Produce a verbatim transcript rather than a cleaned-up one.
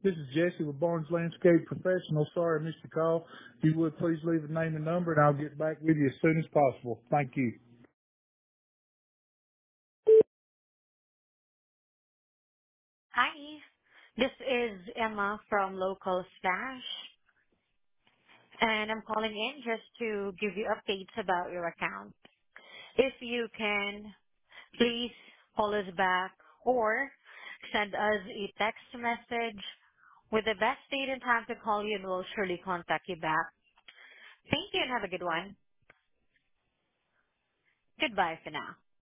This is Jesse with Barnes Landscape Professional. Sorry I missed your call. If you would please leave a name and number and I'll get back with you as soon as possible. Thank you. Hi, this is Emma from Local Stash, and I'm calling in just to give you updates about your account. If you can, please call us back or send us a text message with the best date and time to call you, and we'll surely contact you back. Thank you and have a good one. Goodbye for now.